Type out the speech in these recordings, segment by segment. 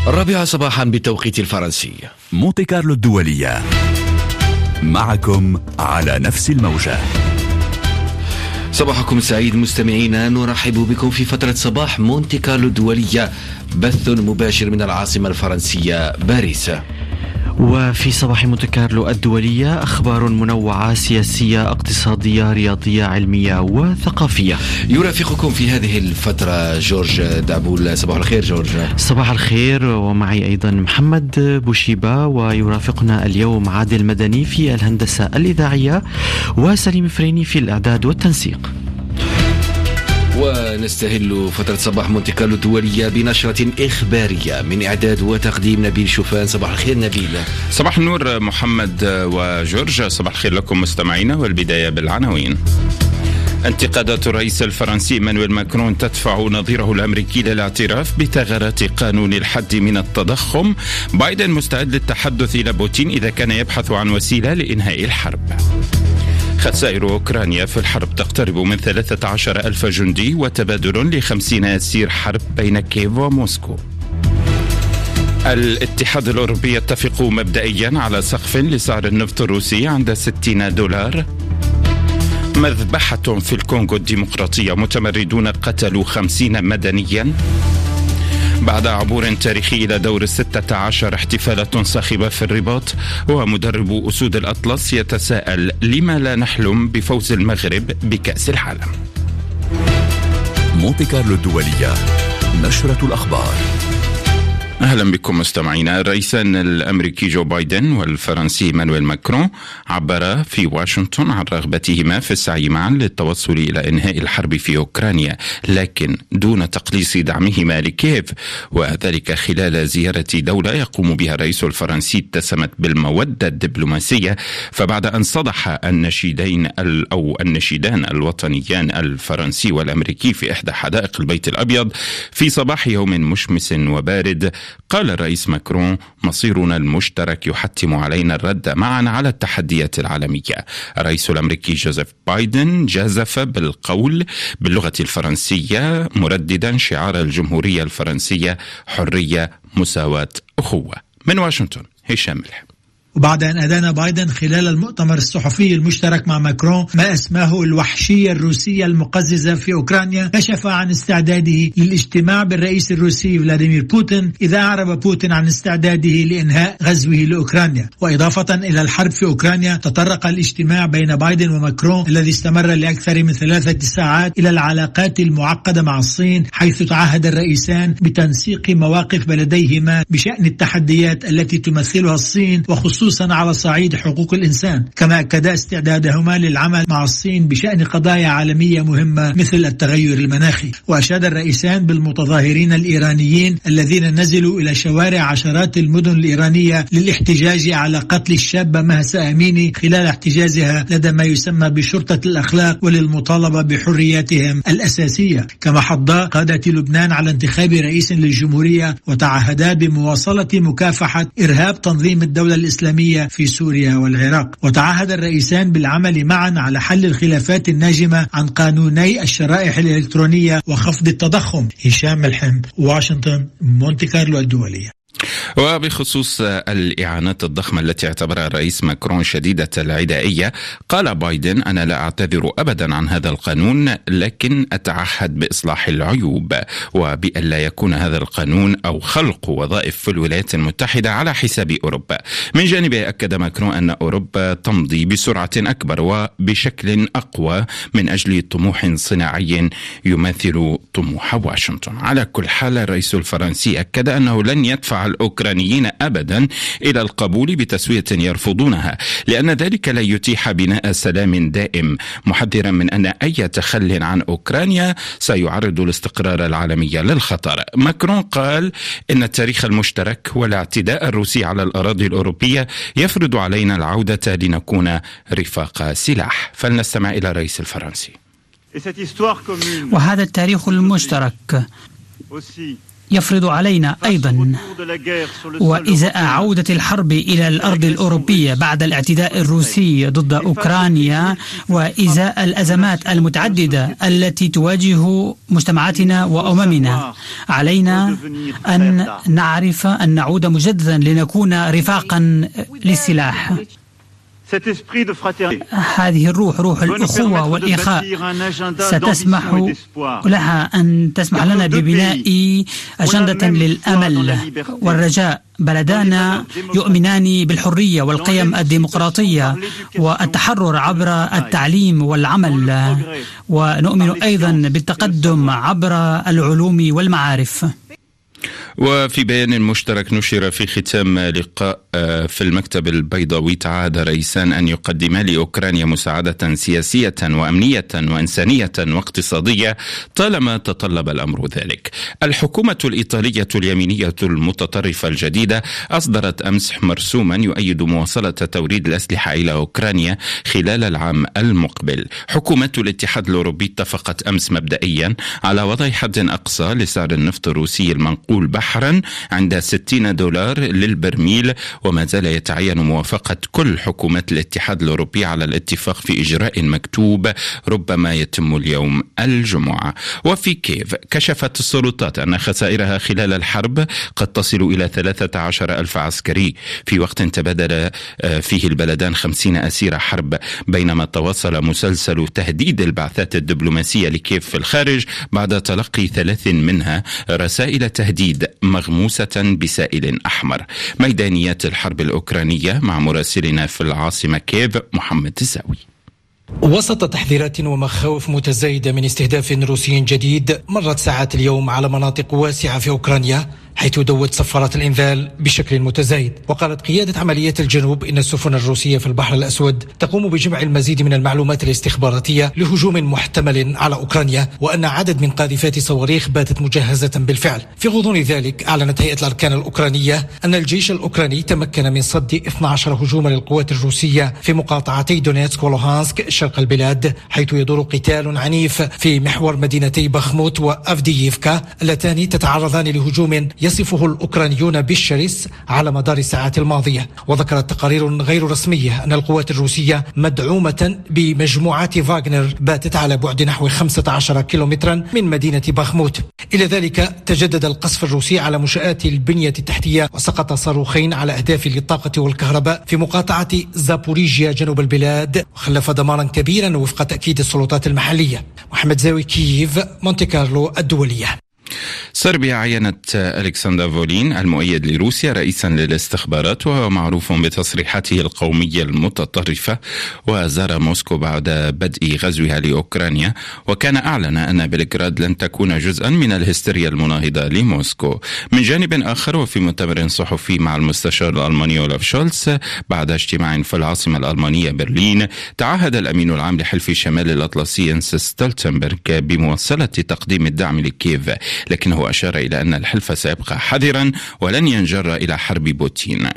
الرابعة صباحا بالتوقيت الفرنسي. مونتي كارلو الدولية معكم على نفس الموجة. صباحكم سعيد مستمعينا، نرحب بكم في فترة صباح مونتي كارلو الدولية، بث مباشر من العاصمة الفرنسية باريس. وفي صباح مونتي كارلو الدولية أخبار منوعة، سياسية، اقتصادية، رياضية، علمية وثقافية. يرافقكم في هذه الفترة جورج دعبول. صباح الخير جورج. صباح الخير، ومعي أيضا محمد بوشيبة، ويرافقنا اليوم عادل مدني في الهندسة الإذاعية، وسليم فريني في الإعداد والتنسيق. ونستهل فترة صباح مونتي كارلو الدولية بنشرة إخبارية من إعداد وتقديم نبيل شوفان. صباح الخير نبيل. صباح النور محمد وجورج، صباح الخير لكم مستمعينا، والبداية بالعناوين. انتقادات الرئيس الفرنسي إيمانويل ماكرون تدفع نظيره الأمريكي للاعتراف بثغرات قانون الحد من التضخم. بايدن مستعد للتحدث إلى بوتين إذا كان يبحث عن وسيلة لإنهاء الحرب. خسائر أوكرانيا في الحرب تقترب من 13,000 جندي، وتبادل ل50 أسير حرب بين كييف وموسكو. الاتحاد الأوروبي يتفق مبدئيا على سقف لسعر النفط الروسي عند $60. مذبحة في الكونغو الديمقراطية، متمردون قتلوا 50 مدنيا. بعد عبور تاريخي إلى دور 16، احتفالات صاخبة في الرباط، ومدرب أسود الأطلس يتساءل لما لا نحلم بفوز المغرب بكأس العالم. مونتي كارلو الدولية، نشرة الأخبار. أهلا بكم مستمعينا. الرئيسان الأمريكي جو بايدن والفرنسي إيمانويل ماكرون عبرا في واشنطن عن رغبتهما في السعي معا للتوصل إلى إنهاء الحرب في أوكرانيا، لكن دون تقليص دعمهما لكييف، وذلك خلال زيارة دولة يقوم بها الرئيس الفرنسي اتسمت بالمودة الدبلوماسية. فبعد أن صدح النشيدان الوطنيان الفرنسي والأمريكي في إحدى حدائق البيت الأبيض في صباح يوم مشمس وبارد، قال الرئيس ماكرون: مصيرنا المشترك يحتم علينا الرد معا على التحديات العالمية. الرئيس الأمريكي جوزيف بايدن جازف بالقول باللغة الفرنسية مرددا شعار الجمهورية الفرنسية: حرية، مساواة، أخوة. من واشنطن هشام ملح. وبعد أن أدان بايدن خلال المؤتمر الصحفي المشترك مع ماكرون ما اسماه الوحشية الروسية المقززة في أوكرانيا، كشف عن استعداده للاجتماع بالرئيس الروسي فلاديمير بوتين إذا أعرب بوتين عن استعداده لإنهاء غزوه لأوكرانيا. وإضافة إلى الحرب في أوكرانيا، تطرق الاجتماع بين بايدن وماكرون الذي استمر لأكثر من 3 ساعات إلى العلاقات المعقدة مع الصين، حيث تعهد الرئيسان بتنسيق مواقف بلديهما بشأن التحديات التي تمثلها الصين، وخصوصا على صعيد حقوق الإنسان. كما أكدا استعدادهما للعمل مع الصين بشأن قضايا عالمية مهمة مثل التغير المناخي. وأشاد الرئيسان بالمتظاهرين الإيرانيين الذين نزلوا إلى شوارع عشرات المدن الإيرانية للاحتجاج على قتل الشابة مهسا أميني خلال احتجازها لدى ما يسمى بشرطة الأخلاق، وللمطالبة بحرياتهم الأساسية. كما حضا قادة لبنان على انتخاب رئيس للجمهورية، وتعهدا بمواصلة مكافحة إرهاب تنظيم الدولة الإسلامية في سوريا والعراق. وتعهد الرئيسان بالعمل معا على حل الخلافات الناجمة عن قانوني الشرائح الإلكترونية وخفض التضخم. هشام ملحم، واشنطن، مونتي كارلو الدولية. وبخصوص الإعانات الضخمة التي اعتبرها الرئيس ماكرون شديدة العدائية، قال بايدن: أنا لا أعتذر أبدا عن هذا القانون، لكن أتعهد بإصلاح العيوب، وبأن لا يكون هذا القانون أو خلق وظائف في الولايات المتحدة على حساب أوروبا. من جانبه أكد ماكرون أن أوروبا تمضي بسرعة أكبر وبشكل أقوى من أجل طموح صناعي يماثل طموح واشنطن. على كل حال، الرئيس الفرنسي أكد أنه لن يدفع الأوكرانيين أبدا إلى القبول بتسوية يرفضونها، لأن ذلك لا يتيح بناء سلام دائم، محذرا من أن أي تخل عن أوكرانيا سيعرض الاستقرار العالمي للخطر. ماكرون قال إن التاريخ المشترك والاعتداء الروسي على الأراضي الأوروبية يفرض علينا العودة لنكون رفاق سلاح. فلنستمع إلى الرئيس الفرنسي. وهذا التاريخ المشترك يفرض علينا أيضا، وإزاء عودة الحرب إلى الأرض الأوروبية بعد الاعتداء الروسي ضد أوكرانيا، وإزاء الأزمات المتعددة التي تواجه مجتمعاتنا وأممنا، علينا أن نعرف أن نعود مجددا لنكون رفاقا للسلاح. هذه الروح، روح الأخوة والإخاء، ستسمح لها أن تسمح لنا ببناء أجندة للأمل والرجاء. بلدانا يؤمنان بالحرية والقيم الديمقراطية والتحرر عبر التعليم والعمل، ونؤمن أيضا بالتقدم عبر العلوم والمعارف. وفي بيان مشترك نشر في ختام لقاء في المكتب البيضاوي، تعهد رئيسان أن يقدما لأوكرانيا مساعدة سياسية وأمنية وإنسانية واقتصادية طالما تطلب الأمر ذلك. الحكومة الإيطالية اليمينية المتطرفة الجديدة أصدرت أمس مرسوما يؤيد مواصلة توريد الأسلحة إلى أوكرانيا خلال العام المقبل. حكومة الاتحاد الأوروبي اتفقت أمس مبدئيا على وضع حد أقصى لسعر النفط الروسي المنقول بحرا عند $60 للبرميل، وما زال يتعين موافقة كل حكومات الاتحاد الأوروبي على الاتفاق في إجراء مكتوب ربما يتم اليوم الجمعة. وفي كييف كشفت السلطات أن خسائرها خلال الحرب قد تصل إلى 13,000 عسكري، في وقت تبادل فيه البلدان 50 أسير حرب، بينما تواصل مسلسل تهديد البعثات الدبلوماسية لكييف في الخارج بعد تلقي 3 منها رسائل تهديد مغموسة بسائل أحمر. ميدانيات الحرب الأوكرانية مع مراسلنا في العاصمة كييف محمد الزاوي. وسط تحذيرات ومخاوف متزايدة من استهداف روسي جديد، مرت ساعات اليوم على مناطق واسعة في أوكرانيا حيث دوت صفارات الإنذار بشكل متزايد. وقالت قيادة عمليات الجنوب إن السفن الروسية في البحر الأسود تقوم بجمع المزيد من المعلومات الاستخباراتية لهجوم محتمل على أوكرانيا، وأن عدد من قاذفات صواريخ باتت مجهزة بالفعل. في غضون ذلك أعلنت هيئة الأركان الأوكرانية أن الجيش الأوكراني تمكن من صد 12 هجوما للقوات الروسية في مقاطعتي دونيتسك ولوهانسك شرق البلاد، حيث يدور قتال عنيف في محور مدينتي بخموت وأفدييفكا اللتان تتعرضان لهجوم يصفه الأوكرانيون بالشرس على مدار الساعات الماضية. وذكرت تقارير غير رسمية أن القوات الروسية مدعومة بمجموعات فاغنر باتت على بعد نحو 15 كيلومترا من مدينة بخموت. إلى ذلك تجدد القصف الروسي على منشآت البنية التحتية، وسقط صاروخين على أهداف للطاقة والكهرباء في مقاطعة زابوريجيا جنوب البلاد، وخلف دمارا كبيرا وفق تأكيد السلطات المحلية. محمد زاوي، كييف، مونتي كارلو الدولية. صربيا عينت ألكسندر فولين المؤيد لروسيا رئيسا للاستخبارات، وهو معروف بتصريحاته القومية المتطرفة، وزار موسكو بعد بدء غزوها لأوكرانيا، وكان أعلن أن بلغراد لن تكون جزءا من الهستيريا المناهضة لموسكو. من جانب آخر، وفي مؤتمر صحفي مع المستشار الألماني أولاف شولتز بعد اجتماع في العاصمة الألمانية برلين، تعهد الأمين العام لحلف شمال الأطلسي ينس ستولتنبرغ بمواصلة تقديم الدعم لكييف، لكنه أشار إلى أن الحلف سيبقى حذرا ولن ينجر إلى حرب بوتين.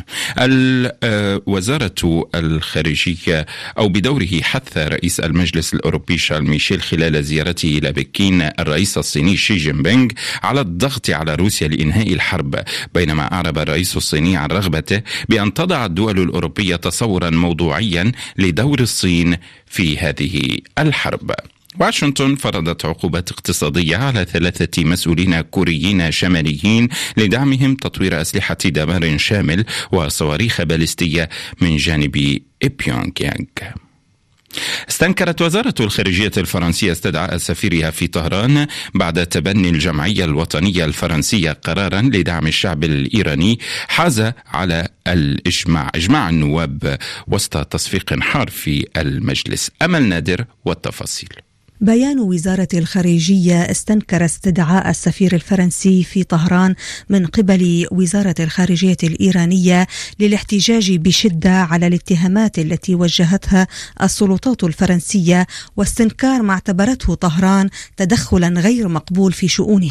وزارة الخارجية أو بدوره حث رئيس المجلس الأوروبي شارل ميشيل خلال زيارته إلى بكين الرئيس الصيني شي جين بينغ على الضغط على روسيا لإنهاء الحرب، بينما أعرب الرئيس الصيني عن رغبته بأن تضع الدول الأوروبية تصورا موضوعيا لدور الصين في هذه الحرب. واشنطن فرضت عقوبات اقتصادية على 3 مسؤولين كوريين شماليين لدعمهم تطوير أسلحة دمار شامل وصواريخ باليستية من جانب بيونغ يانغ. استنكرت وزارة الخارجية الفرنسية استدعاء سفيرها في طهران بعد تبني الجمعية الوطنية الفرنسية قرارا لدعم الشعب الإيراني حاز على إجماع النواب وسط تصفيق حار في المجلس. أمل نادر والتفاصيل. بيان وزارة الخارجية استنكر استدعاء السفير الفرنسي في طهران من قبل وزارة الخارجية الإيرانية للاحتجاج بشدة على الاتهامات التي وجهتها السلطات الفرنسية، واستنكار ما اعتبرته طهران تدخلا غير مقبول في شؤونها.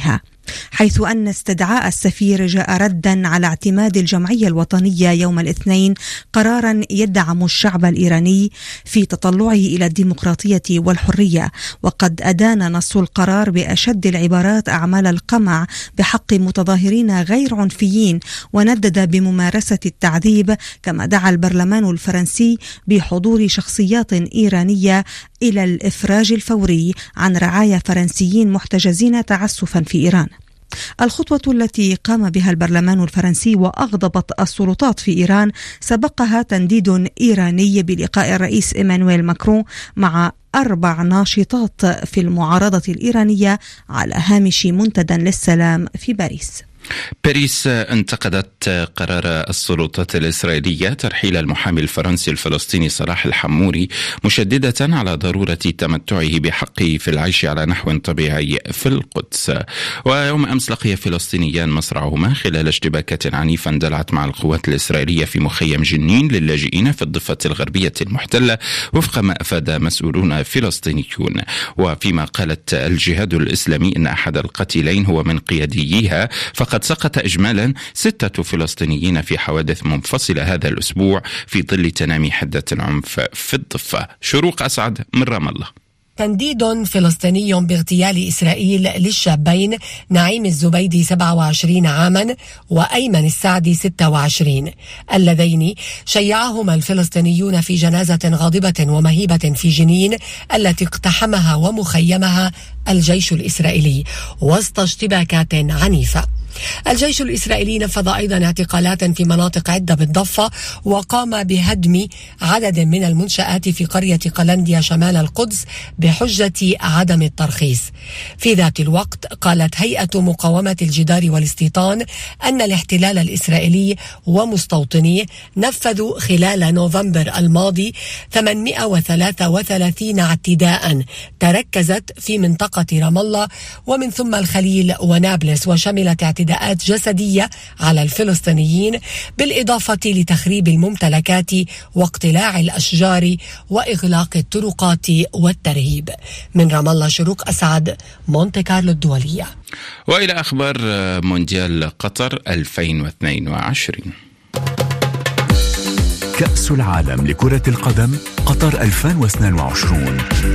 حيث أن استدعاء السفير جاء ردا على اعتماد الجمعية الوطنية يوم الاثنين قرارا يدعم الشعب الإيراني في تطلعه إلى الديمقراطية والحرية. وقد أدان نص القرار بأشد العبارات أعمال القمع بحق متظاهرين غير عنفيين، وندد بممارسة التعذيب، كما دعا البرلمان الفرنسي بحضور شخصيات إيرانية إلى الإفراج الفوري عن رعايا فرنسيين محتجزين تعسفا في إيران. الخطوة التي قام بها البرلمان الفرنسي وأغضبت السلطات في إيران سبقها تنديد إيراني بلقاء الرئيس إيمانويل ماكرون مع 4 ناشطات في المعارضة الإيرانية على هامش منتدى للسلام في باريس. باريس انتقدت قرار السلطات الإسرائيلية ترحيل المحامي الفرنسي الفلسطيني صلاح الحموري، مشددة على ضرورة تمتعه بحقه في العيش على نحو طبيعي في القدس. ويوم أمس لقي فلسطينيان مصرعهما خلال اشتباكات عنيفة اندلعت مع القوات الإسرائيلية في مخيم جنين للاجئين في الضفة الغربية المحتلة، وفق ما أفاد مسؤولون فلسطينيون. وفيما قالت الجهاد الإسلامي أن أحد القتيلين هو من قيادييها، فقد سقط إجمالا 6 فلسطينيين في حوادث منفصلة هذا الأسبوع في ظل تنامي حدة العنف في الضفة. شروق أسعد من رام الله. تنديد فلسطيني باغتيال إسرائيل للشابين نعيم الزبيدي 27 عاما وأيمن السعدي 26 اللذين شيعهما الفلسطينيون في جنازة غاضبة ومهيبة في جنين التي اقتحمها ومخيمها الجيش الإسرائيلي وسط اشتباكات عنيفة. الجيش الإسرائيلي نفذ أيضا اعتقالات في مناطق عدة بالضفة، وقام بهدم عدد من المنشآت في قرية قلنديا شمال القدس بحجة عدم الترخيص. في ذات الوقت قالت هيئة مقاومة الجدار والاستيطان أن الاحتلال الإسرائيلي ومستوطنيه نفذوا خلال نوفمبر الماضي 833 اعتداء تركزت في منطقة رام الله ومن ثم الخليل ونابلس، وشملت اعتداءات جسدية على الفلسطينيين بالإضافة لتخريب الممتلكات واقتلاع الأشجار وإغلاق الطرقات والترهيب. من رام الله شروق أسعد، مونتي كارلو الدولية. وإلى أخبار مونديال قطر 2022. كأس العالم لكرة القدم قطر 2022.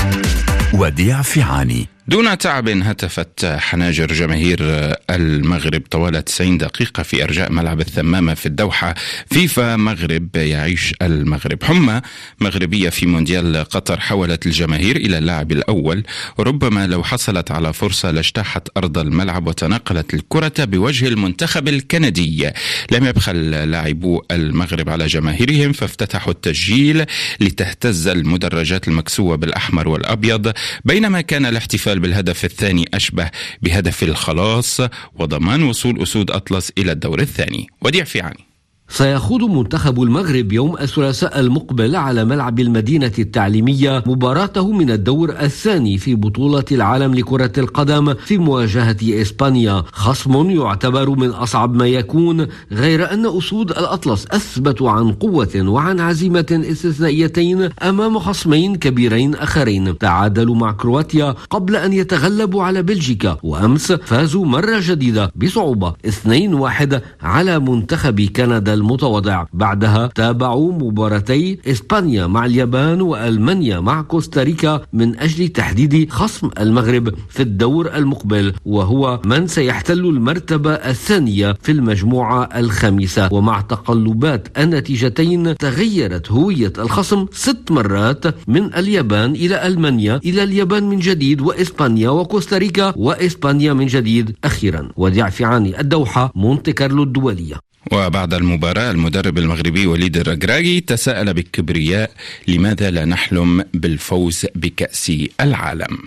وديع فيعاني. دون تعب هتفت حناجر جماهير المغرب طوال 90 دقيقة في أرجاء ملعب الثمامة في الدوحة. فيفا مغرب يعيش المغرب. حمى مغربية في مونديال قطر حولت الجماهير إلى اللاعب الأول، وربما لو حصلت على فرصة لاجتاحت أرض الملعب وتنقلت الكرة بوجه المنتخب الكندي. لم يبخل لاعبو المغرب على جماهيرهم، فافتتحوا التسجيل لتهتز المدرجات المكسوة بالأحمر والأبيض، بينما كان الاحتفال بالهدف الثاني أشبه بهدف الخلاص وضمان وصول أسود أطلس إلى الدور الثاني. وديع فيعاني. سيخوض منتخب المغرب يوم الثلاثاء المقبل على ملعب المدينة التعليمية مباراته من الدور الثاني في بطولة العالم لكرة القدم في مواجهة إسبانيا، خصم يعتبر من أصعب ما يكون، غير أن أسود الأطلس أثبتوا عن قوة وعن عزيمة استثنائيتين أمام خصمين كبيرين آخرين. تعادلوا مع كرواتيا قبل أن يتغلبوا على بلجيكا، وأمس فازوا مرة جديدة بصعوبة 2-1 على منتخب كندا المتواضع. بعدها تابعوا مباراتي إسبانيا مع اليابان وألمانيا مع كوستاريكا من أجل تحديد خصم المغرب في الدور المقبل، وهو من سيحتل المرتبة الثانية في المجموعة الخامسة. ومع تقلبات النتيجتين تغيرت هوية الخصم 6 مرات، من اليابان إلى ألمانيا إلى اليابان من جديد وإسبانيا وكوستاريكا وإسبانيا من جديد أخيرا. وديع فيعاني، الدوحة، مونتي كارلو الدولية. وبعد المباراة المدرب المغربي وليد الركراكي تساءل بكبرياء: لماذا لا نحلم بالفوز بكأس العالم؟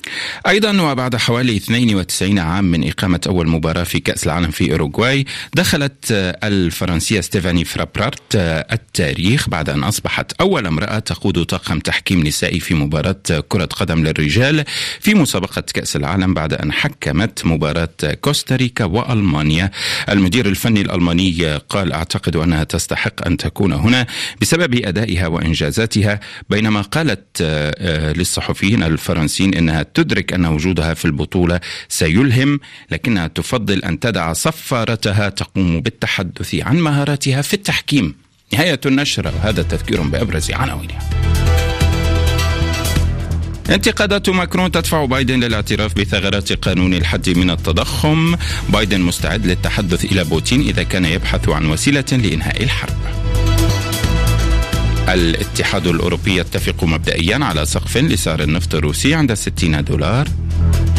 أيضا وبعد حوالي 92 عام من إقامة أول مباراة في كأس العالم في أوروغواي، دخلت الفرنسية ستيفاني فرابرات التاريخ بعد أن أصبحت أول امرأة تقود طاقم تحكيم نسائي في مباراة كرة قدم للرجال في مسابقة كأس العالم، بعد أن حكمت مباراة كوستاريكا وألمانيا. المدير الفني الألماني قال: أعتقد أنها تستحق أن تكون هنا بسبب أدائها وإنجازاتها، بينما قالت للصحفيين الفرنسيين أنها تدرك أن وجودها في البطولة سيلهم، لكنها تفضل أن تدع صفارتها تقوم بالتحدث عن مهاراتها في التحكيم. نهاية النشرة، وهذا تذكير بأبرز عناوينها. انتقادات ماكرون تدفع بايدن للاعتراف بثغرات قانون الحد من التضخم. بايدن مستعد للتحدث إلى بوتين إذا كان يبحث عن وسيلة لإنهاء الحرب. الاتحاد الأوروبي يتفق مبدئيا على سقف لسعر النفط الروسي عند $60.